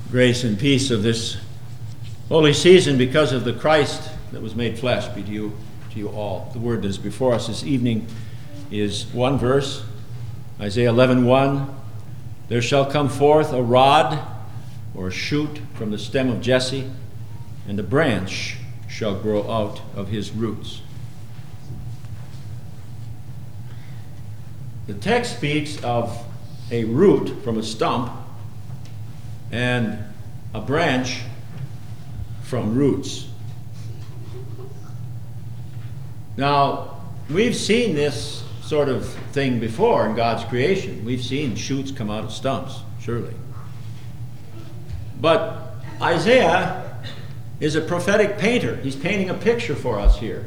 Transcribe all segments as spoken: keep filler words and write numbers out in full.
Grace and peace of this holy season because of the Christ that was made flesh be to you, to you all. The word that is before us this evening is one verse, Isaiah eleven one. There shall come forth a rod or a shoot from the stem of Jesse, and a branch shall grow out of his roots. The text speaks of a root from a stump and a branch from roots. Now, we've seen this sort of thing before in God's creation. We've seen shoots come out of stumps, surely. But Isaiah is a prophetic painter. He's painting a picture for us here.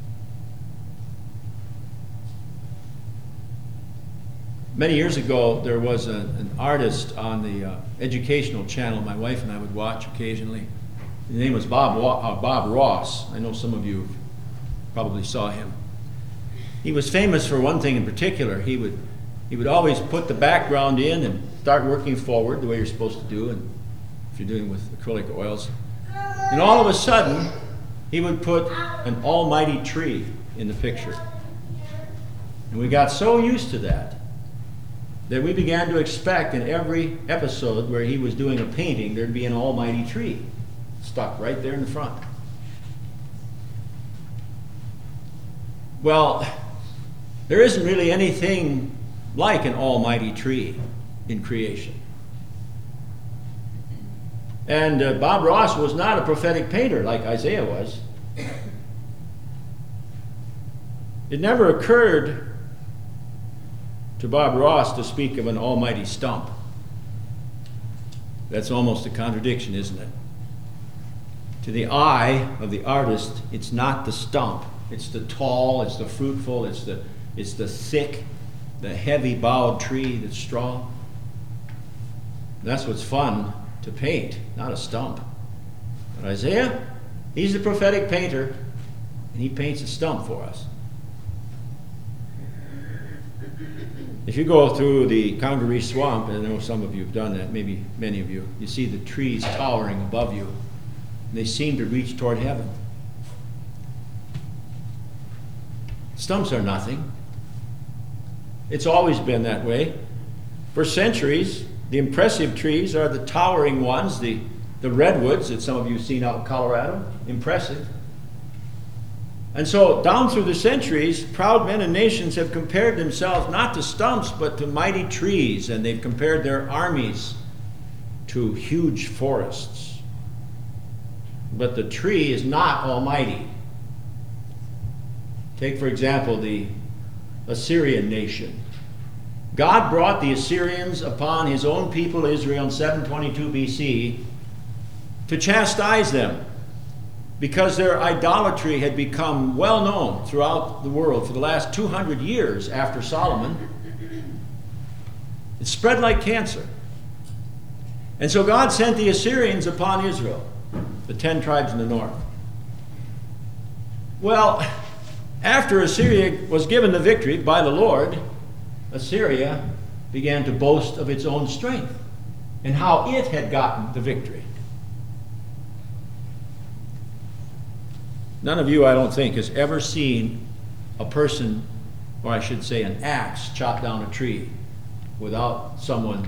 Many years ago, there was a, an artist on the uh, educational channel my wife and I would watch occasionally. His name was Bob, uh, Bob Ross. I know some of you probably saw him. He was famous for one thing in particular. He would, he would always put the background in and start working forward the way you're supposed to do, and if you're doing with acrylic oils. And all of a sudden, he would put an almighty tree in the picture. And we got so used to that that we began to expect in every episode where he was doing a painting, there'd be an almighty tree stuck right there in the front. Well, there isn't really anything like an almighty tree in creation. And uh, Bob Ross was not a prophetic painter like Isaiah was. It never occurred to Bob Ross to speak of an almighty stump. That's almost a contradiction, isn't it? To the eye of the artist, it's not the stump. It's the tall, it's the fruitful, it's the, it's the thick, the heavy bowed tree that's strong. That's what's fun to paint, not a stump. But Isaiah, he's the prophetic painter, and he paints a stump for us. If you go through the Congaree Swamp, and I know some of you have done that, maybe many of you, you see the trees towering above you, and they seem to reach toward heaven. Stumps are nothing. It's always been that way. For centuries, the impressive trees are the towering ones, the, the redwoods that some of you have seen out in Colorado. Impressive. And so, down through the centuries, proud men and nations have compared themselves not to stumps, but to mighty trees, and they've compared their armies to huge forests. But the tree is not almighty. Take, for example, the Assyrian nation. God brought the Assyrians upon his own people Israel in seven twenty-two B C to chastise them, because their idolatry had become well known throughout the world for the last two hundred years after Solomon. It spread like cancer. And so God sent the Assyrians upon Israel, the ten tribes in the north. Well, after Assyria was given the victory by the Lord, Assyria began to boast of its own strength and how it had gotten the victory. None of you, I don't think, has ever seen a person, or I should say an axe, chop down a tree without someone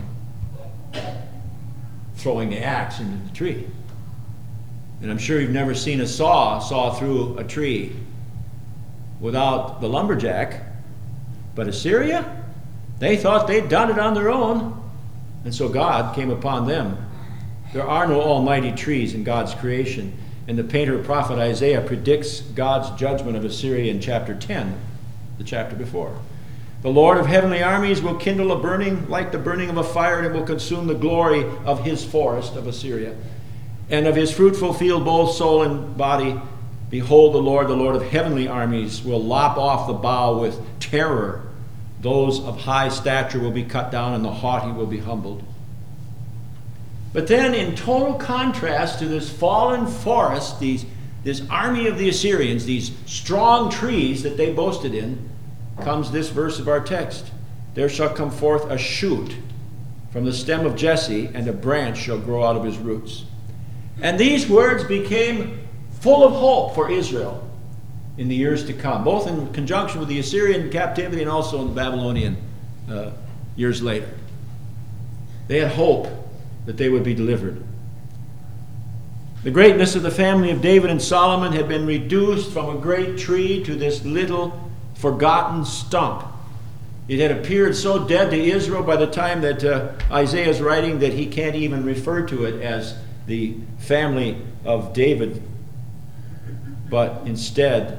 throwing the axe into the tree. And I'm sure you've never seen a saw saw through a tree without the lumberjack. But Assyria, they thought they'd done it on their own, and so God came upon them. There are no almighty trees in God's creation. And the painter prophet Isaiah predicts God's judgment of Assyria in chapter ten, the chapter before. The Lord of heavenly armies will kindle a burning like the burning of a fire, and it will consume the glory of his forest of Assyria, and of his fruitful field, both soul and body. Behold, the Lord, the Lord of heavenly armies, will lop off the bough with terror. Those of high stature will be cut down, and the haughty will be humbled. But then, in total contrast to this fallen forest, these, this army of the Assyrians, these strong trees that they boasted in, comes this verse of our text. There shall come forth a shoot from the stem of Jesse, and a branch shall grow out of his roots. And these words became full of hope for Israel in the years to come, both in conjunction with the Assyrian captivity and also in the Babylonian uh, years later. They had hope that they would be delivered. The greatness of the family of David and Solomon had been reduced from a great tree to this little forgotten stump. It had appeared so dead to Israel by the time that uh, Isaiah is writing that he can't even refer to it as the family of David, but instead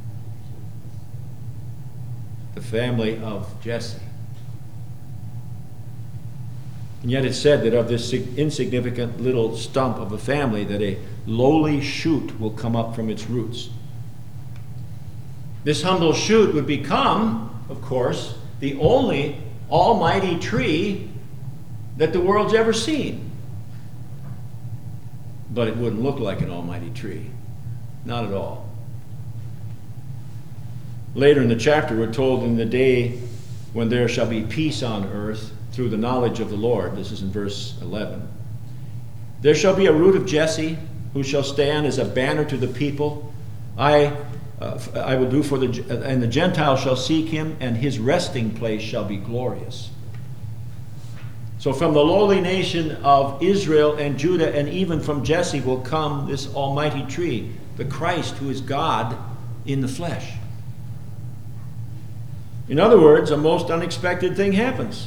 the family of Jesse. And yet it's said that of this insignificant little stump of a family that a lowly shoot will come up from its roots. This humble shoot would become, of course, the only almighty tree that the world's ever seen. But it wouldn't look like an almighty tree. Not at all. Later in the chapter, we're told, in the day when there shall be peace on earth through the knowledge of the Lord, this is in verse eleven, there shall be a root of Jesse who shall stand as a banner to the people. I uh, I will do for the, and the Gentiles shall seek him, and his resting place shall be glorious. So from the lowly nation of Israel and Judah, and even from Jesse, will come this almighty tree, the Christ who is God in the flesh. In other words, a most unexpected thing happens.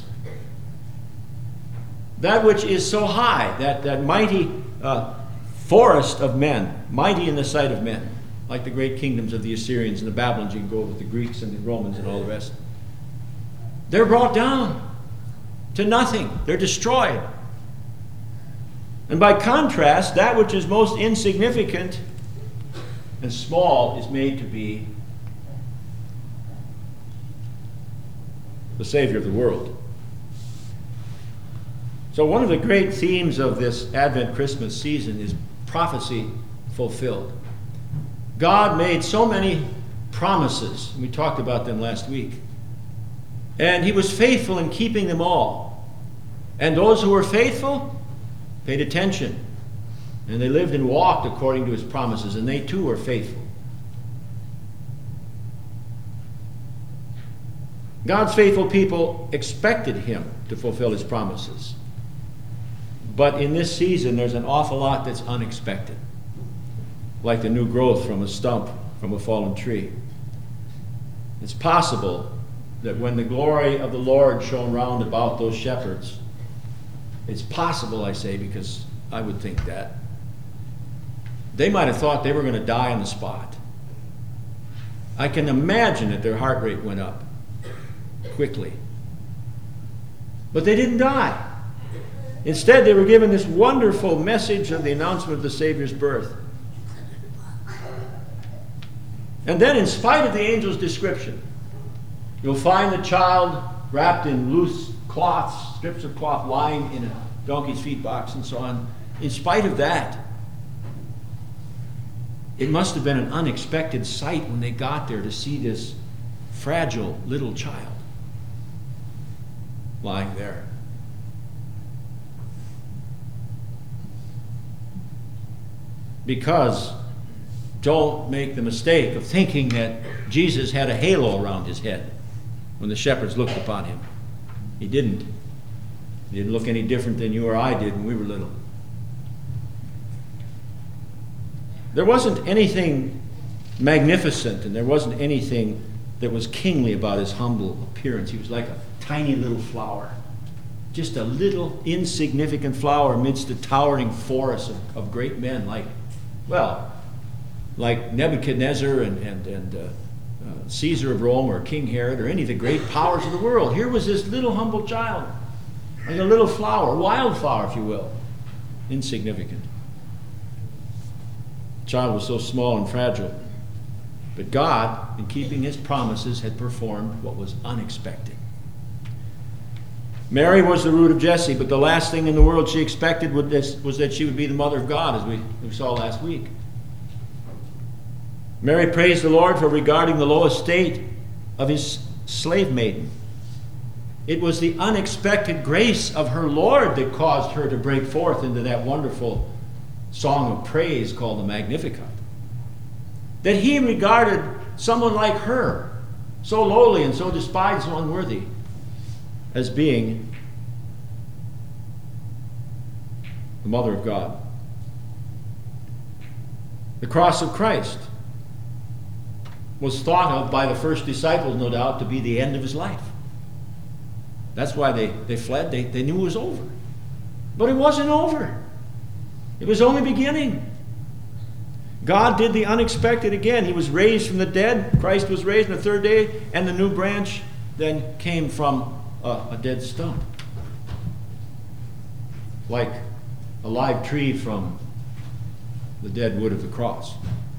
That which is so high, that, that mighty uh, forest of men, mighty in the sight of men, like the great kingdoms of the Assyrians and the Babylons, you can go with the Greeks and the Romans and all the rest, they're brought down to nothing. They're destroyed. And by contrast, that which is most insignificant and small is made to be the Savior of the world. So one of the great themes of this Advent Christmas season is prophecy fulfilled. God made so many promises. We talked about them last week. And he was faithful in keeping them all. And those who were faithful paid attention. And they lived and walked according to his promises. And they too were faithful. God's faithful people expected him to fulfill his promises. But in this season, there's an awful lot that's unexpected. Like the new growth from a stump, from a fallen tree. It's possible that when the glory of the Lord shone round about those shepherds, it's possible, I say, because I would think that, they might have thought they were going to die on the spot. I can imagine that their heart rate went up quickly. But they didn't die. Instead, they were given this wonderful message of the announcement of the Savior's birth. And then, in spite of the angel's description, you'll find the child wrapped in loose cloths, strips of cloth, lying in a donkey's feed box and so on. In spite of that, it must have been an unexpected sight when they got there to see this fragile little child lying there. Because don't make the mistake of thinking that Jesus had a halo around his head when the shepherds looked upon him. He didn't. He didn't look any different than you or I did when we were little. There wasn't anything magnificent, and there wasn't anything that was kingly about his humble appearance. He was like a tiny little flower. Just a little insignificant flower amidst a towering forest of, of great men like, well, like Nebuchadnezzar and, and, and uh, uh, Caesar of Rome or King Herod or any of the great powers of the world. Here was this little humble child, like a little flower, wildflower, if you will, insignificant. The child was so small and fragile. But God, in keeping his promises, had performed what was unexpected. Mary was the root of Jesse, but the last thing in the world she expected was that she would be the mother of God, as we, we saw last week. Mary praised the Lord for regarding the low estate of his slave maiden. It was the unexpected grace of her Lord that caused her to break forth into that wonderful song of praise called the Magnificat. That he regarded someone like her, so lowly and so despised and unworthy, as being the Mother of God. The cross of Christ was thought of by the first disciples, no doubt, to be the end of his life. That's why they, they fled. They, they knew it was over. But it wasn't over. It was only beginning. God did the unexpected again. He was raised from the dead. Christ was raised on the third day, and the new branch then came from a, a dead stump. Like a live tree from the dead wood of the cross.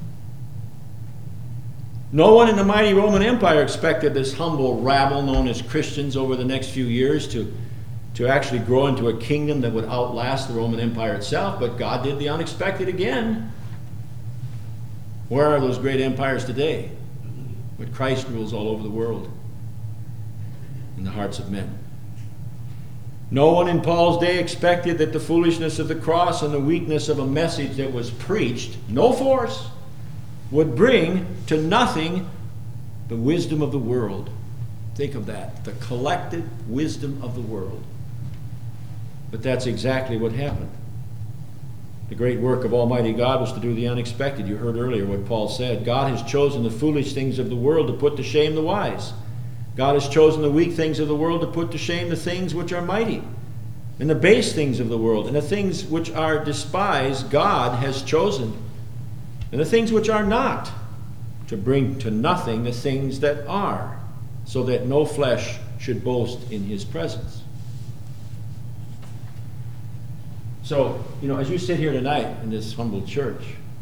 No one in the mighty Roman Empire expected this humble rabble known as Christians over the next few years to, to actually grow into a kingdom that would outlast the Roman Empire itself, but God did the unexpected again. Where are those great empires today? But Christ rules all over the world in the hearts of men. No one in Paul's day expected that the foolishness of the cross and the weakness of a message that was preached, no force, would bring to nothing the wisdom of the world. Think of that, the collected wisdom of the world. But that's exactly what happened. The great work of Almighty God was to do the unexpected. You heard earlier what Paul said. God has chosen the foolish things of the world to put to shame the wise. God has chosen the weak things of the world to put to shame the things which are mighty. And the base things of the world and the things which are despised, God has chosen. And the things which are not, to bring to nothing the things that are, so that no flesh should boast in his presence. So, you know, as you sit here tonight in this humble church,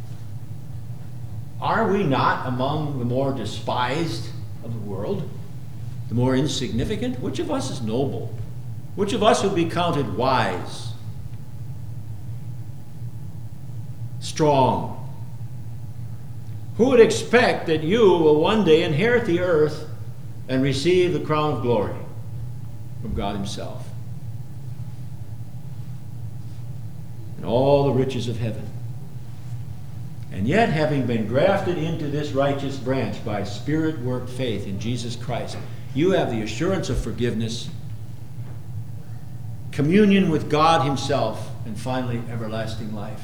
are we not among the more despised of the world? The more insignificant? Which of us is noble? Which of us would be counted wise, strong? Who would expect that you will one day inherit the earth and receive the crown of glory from God himself and all the riches of heaven? And yet, having been grafted into this righteous branch by Spirit-worked faith in Jesus Christ, you have the assurance of forgiveness, communion with God himself, and finally, everlasting life.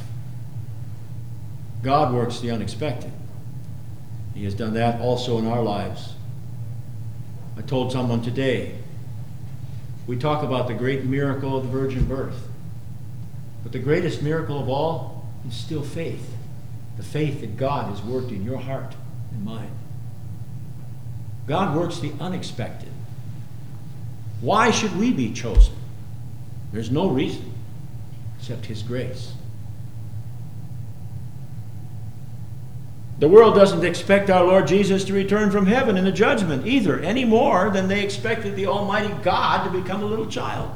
God works the unexpected. He has done that also in our lives. I told someone today, we talk about the great miracle of the virgin birth. But the greatest miracle of all is still faith. The faith that God has worked in your heart and mine. God works the unexpected. Why should we be chosen? There's no reason except his grace. The world doesn't expect our Lord Jesus to return from heaven in the judgment either, any more than they expected the Almighty God to become a little child.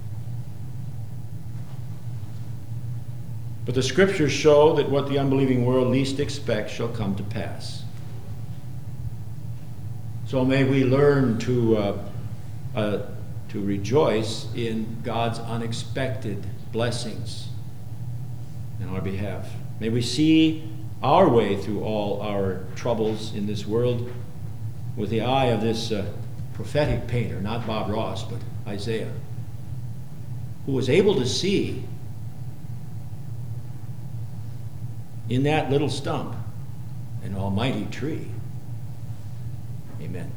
But the Scriptures show that what the unbelieving world least expects shall come to pass. So may we learn to, uh, uh, to rejoice in God's unexpected blessings in our behalf. May we see our way through all our troubles in this world with the eye of this uh, prophetic painter, not Bob Ross, but Isaiah, who was able to see in that little stump an almighty tree. Amen.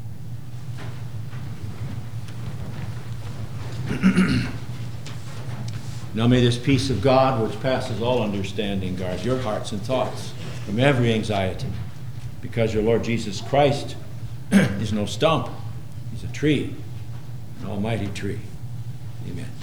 Now may this peace of God, which passes all understanding, guard your hearts and thoughts from every anxiety, because your Lord Jesus Christ is no stump. He's a tree, an almighty tree. Amen.